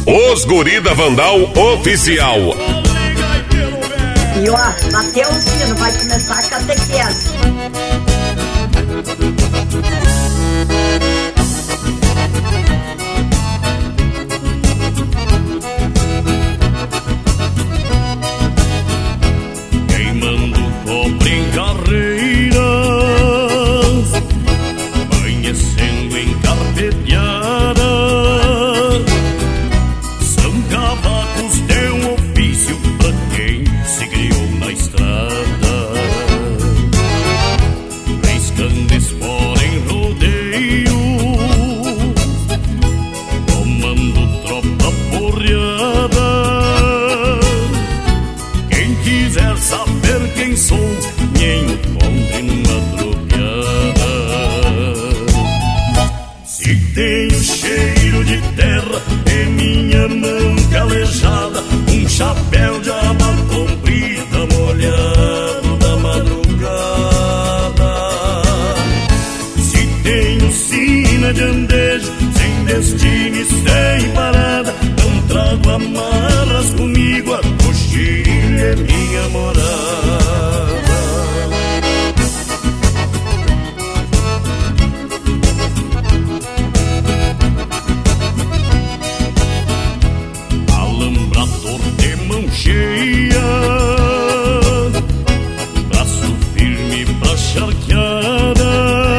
Os Guri da Vandal Oficial. E ó, bateu o sino, vai começar a catequese. Queimando cobre em carreiras, amanhecendo em carpeteada. São cavacos de um ofício pra quem se criou na estrada, riscando espora em rodeio, tomando tropa porreada. Quem quiser saber quem sou, me encontre numa tropiada. Se tenho cheiro de terra e minha mão calejada, um chapéu de aba comprida molhado da madrugada. Se tenho sina de andejo, sem destino e sem parada, não trago amarras comigo, a coxilha é minha morada. Alambrador de mão cheia, braço firme pra charqueada,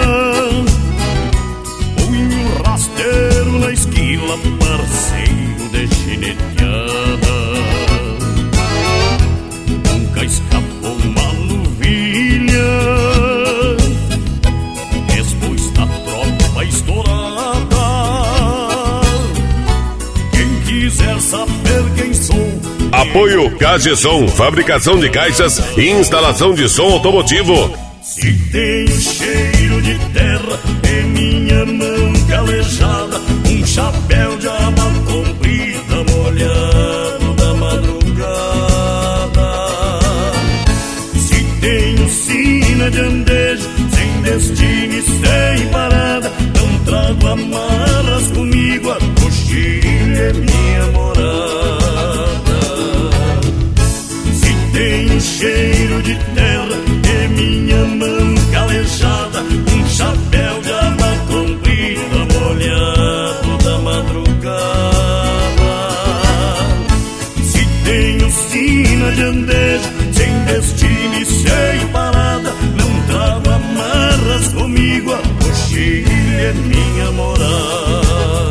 punho rasteiro na esquila, parceiro de chineteada. Nunca escapou uma luvilha, depois da tropa estourada. Quem quiser saber quem sou, Apoio Cageson, fabricação de caixas e instalação de som automotivo. se tenho cheiro de terra e minha mão calejada, um chapéu de aba comprida molhado da madrugada. Se tenho sina de andejo, sem destino e sem parada, não trago amarras comigo, a coxilha é minha morada. Se tenho cheiro de terra e minha mão calejada, um chapéu de aba comprida molhado da madrugada. Se tenho sina de andejo, sem destino e sem parada, não trago amarras comigo, a coxilha é minha morada.